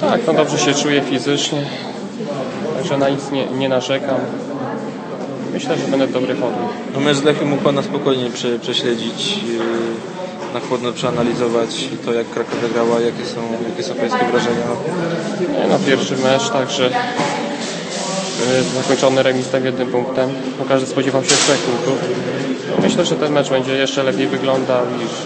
Tak, no dobrze się czuję fizycznie, także na nic nie narzekam. Myślę, że będę w dobrej formie. No mecz z Lechem mógł Pan na spokojnie prześledzić, na chłodno przeanalizować to, jak Kraków wygrała, jakie są Pańskie wrażenia? No, pierwszy mecz, także zakończony remisem 1 punktem. No, każdy spodziewał się 3 punktów. No, myślę, że ten mecz będzie jeszcze lepiej wyglądał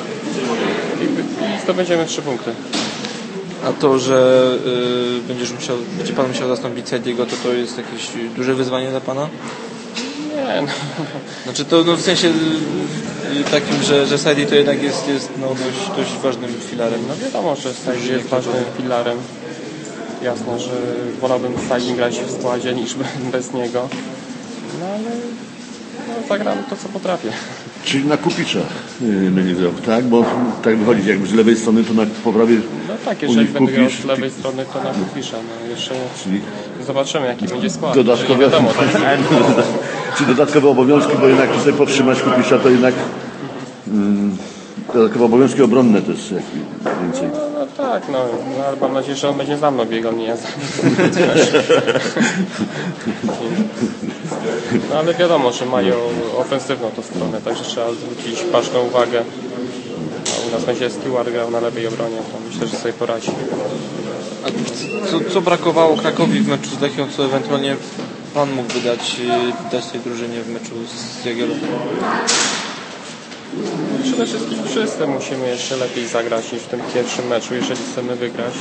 i zdobędziemy 3 punkty. A to, że będzie Pan musiał zastąpić Saidiego, to jest jakieś duże wyzwanie dla Pana? Nie, no. Znaczy to w sensie takim, że Saidi to jednak jest dość ważnym filarem. No wiadomo, że Saidi jest ważnym filarem. Jasne, że wolałbym z Saidi grać w składzie niż bez niego. No ale zagram to, co potrafię. Czyli na Kupicza będzie grał, tak? Bo tak wychodzi, jakby z lewej strony to na poprawie. No tak, jeżeli będę grał z lewej strony, to na Kupicza. No jeszcze zobaczymy, jaki będzie skład. Dodatkowe, wiadomo, tak? Czy dodatkowe obowiązki, bo jednak tutaj powstrzymać Kupicza to jednak dodatkowe obowiązki obronne też więcej. No tak, ale mam nadzieję, że on będzie za mną biegał, nie ja za nim. No ale wiadomo, że mają ofensywną tą stronę, także trzeba zwrócić baczną uwagę. A u nas będzie Stewart grał na lewej obronie, to myślę, że sobie poradzi. A co brakowało Krakowi w meczu z Lechią, co ewentualnie Pan mógł dać tej drużynie w meczu z Jagiellonią? Przede wszystkim wszyscy musimy jeszcze lepiej zagrać niż w tym pierwszym meczu, jeżeli chcemy wygrać.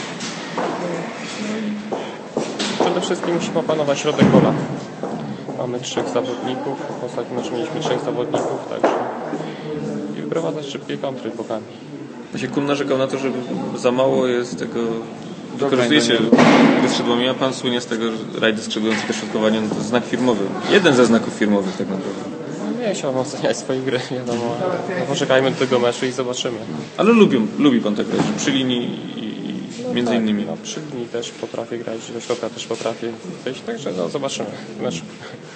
Przede wszystkim musimy opanować środek pola. Mamy 3 zawodników, w ostatnim meczu mieliśmy 3 zawodników, także i wyprowadzać szybkie kontry bokami. Kun narzekał na to, że za mało jest tego, wykorzystujecie tego skrzydłami, a Pan słynie z tego, że rajdy skrzydłujące dośrodkowanie, no to jest znak firmowy. Jeden ze znaków firmowych tak naprawdę. Nie chciałbym oceniać swojej gry, wiadomo. No poczekajmy do tego meczu i zobaczymy. Ale lubi Pan tak grać, że przy linii i między innymi. No, przy linii też potrafię grać, do środka też potrafię wyjść, także zobaczymy w meczu.